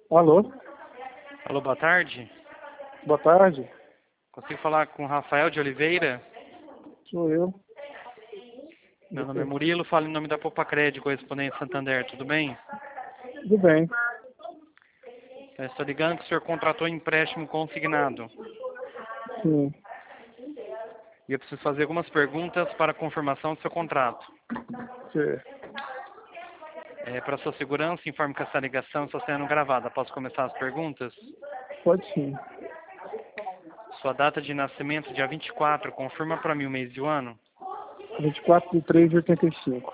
Alô? Alô, boa tarde. Boa tarde. Consigo falar com Rafael de Oliveira? Sou eu. Meu nome é Murilo, falo em nome da Popacred, correspondente Santander, tudo bem? Tudo bem. Eu estou ligando que o senhor contratou empréstimo consignado. Sim. E eu preciso fazer algumas perguntas para confirmação do seu contrato. Certo. Para sua segurança, informe que essa ligação está sendo gravada. Posso começar as perguntas? Pode sim. Sua data de nascimento, dia 24, confirma para mim o mês e o ano? 24/3/85.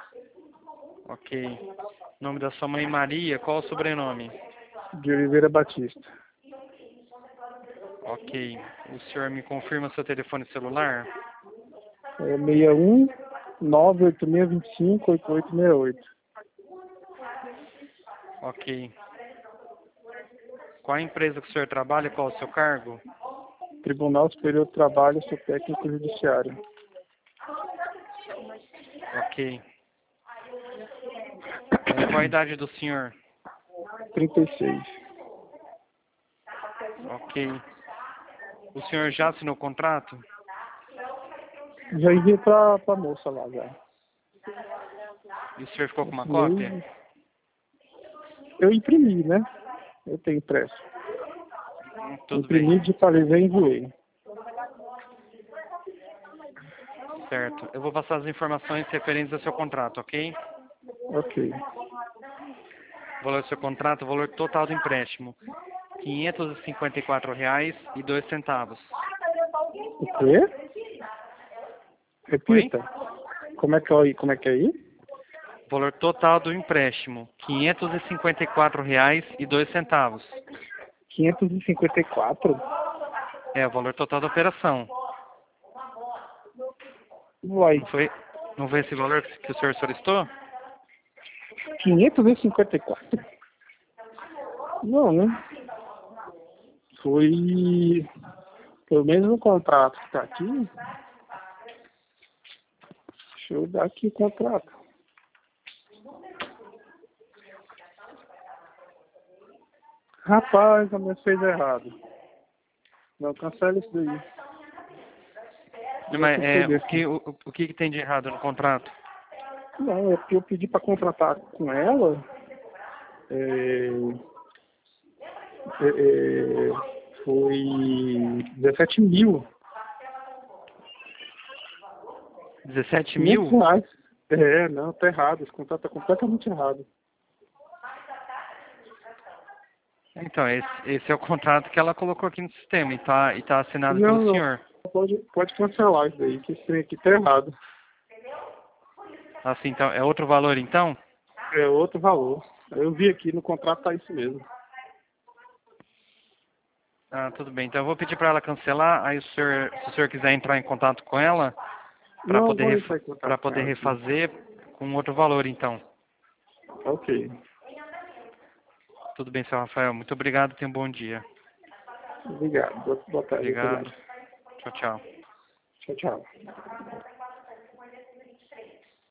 Ok. Nome da sua mãe, Maria, qual o sobrenome? De Oliveira Batista. Ok. O senhor me confirma seu telefone celular? 61 98625 8868. Ok. Qual a empresa que o senhor trabalha e qual o seu cargo? Tribunal Superior do Trabalho, sou técnico judiciário. Ok. Qual a idade do senhor? 36. Ok. O senhor já assinou o contrato? Já enviei pra moça lá já. E o senhor ficou com uma Assinei. cópia? Eu imprimi, né? Eu tenho impresso. Tudo Imprimi, bem. digitalizei e enviei. Certo. Eu vou passar as informações referentes ao seu contrato, ok? Ok. O valor do seu contrato, o valor total do empréstimo. R$ 554,02. O quê? Oi? Repita. Como é que é aí? Como é que é aí? O valor total do empréstimo. R$ 554,02. 554? É o valor total da operação. Vai. Não foi esse valor que o senhor solicitou? 554? Não, né? Foi pelo menos no contrato que tá aqui. Deixa eu dar aqui o contrato. Rapaz, a minha fez errado. Não, cancela isso daí. Não, mas Deixa eu o que tem de errado no contrato? Não, é porque eu pedi para contratar com ela. Foi 17 mil. 17 500 mil? reais. Não, tá errado. Esse contrato tá completamente errado. Então, esse é o contrato que ela colocou aqui no sistema e tá assinado pelo Não, não. senhor. Pode cancelar isso daí, que esse trem aqui tá errado. Assim, então, é outro valor então? É outro valor. Eu vi aqui no contrato, tá isso mesmo. Ah, tudo bem. Então eu vou pedir para ela cancelar, aí se o senhor quiser entrar em contato com ela, para Não, vou poder, entrar em contato para com poder ela aqui. refazer com outro valor então. Ok. Tudo bem, seu Rafael. Muito obrigado, tenha um bom dia. Obrigado. Boa tarde. Obrigado. Obrigado. Tchau, tchau. Tchau, tchau.